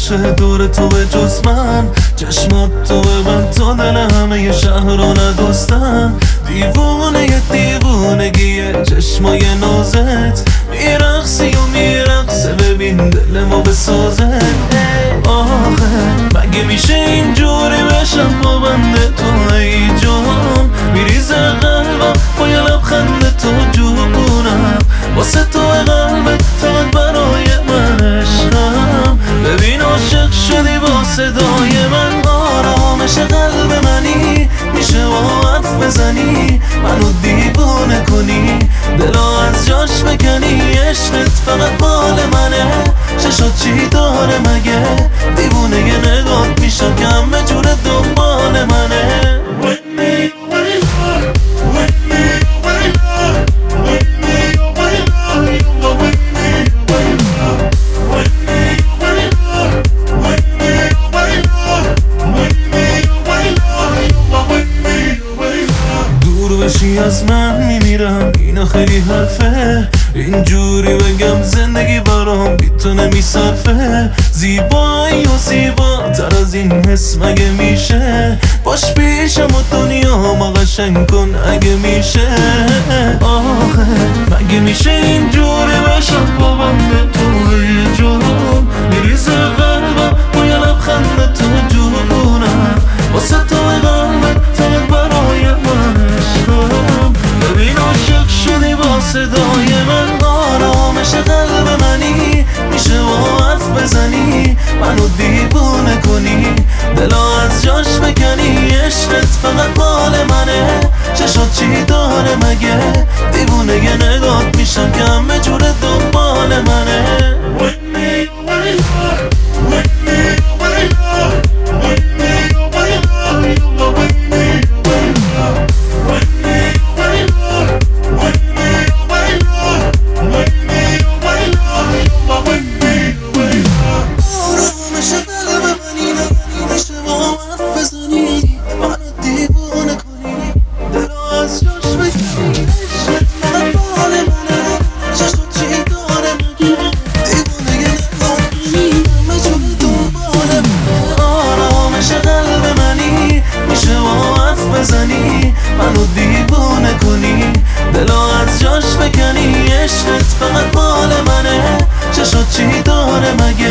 باشه دور تو به جز من، چشمات تو ببند تا دل همه شهر رو ندوستن. دیوونه دیوونگیه چشمای نازت، میرقصی و میرقصه ببین دل ما بسازه. آخه مگه میشه اینجوری بشم با بنده تو ای جان، میریزه قلبم با یه لبخند تو جونم، واسه تو قلبت فقط برای من عشقم. ببین عاشق شدی با صدای من، آرامش قلب منی، میشه با حرف بزنی منو دیوونه کنی، دلا از جاش بکنی. عشقت فقط مال منه، چشات چی داره مگه؟ دیوونه یه نگات میشم که همه جوره دنبال منه. بشی از من میمیرم، اینا خیلی حرفه، اینجوری بگم زندگی برام بی تو نمیصرفه. زیبایی و زیبا تر از این حس مگه میشه؟ باش پیشم و دنیا ما قشنگ کن اگه میشه. آخه مگه میشه اینجوری بشم با بنده تو ای جان، میریزه قلبم با یه لبخند تو جونم، واسه تو قلبت فقط برای من عشقم. ببین عاشق شدی با صدای من، آرامش قلب منی، میشه با حرف بزنی منو دیوونه کنی، دلا از جاش بکنی. عشقت فقط مال منه، چشات چی داره مگه؟ دیوونه یه نگات میشم که همه جوره دنبال منه. منو دیوونه کنی، دلا از جاش بکنی. عشقت فقط مال منه، چشات چی داره مگه؟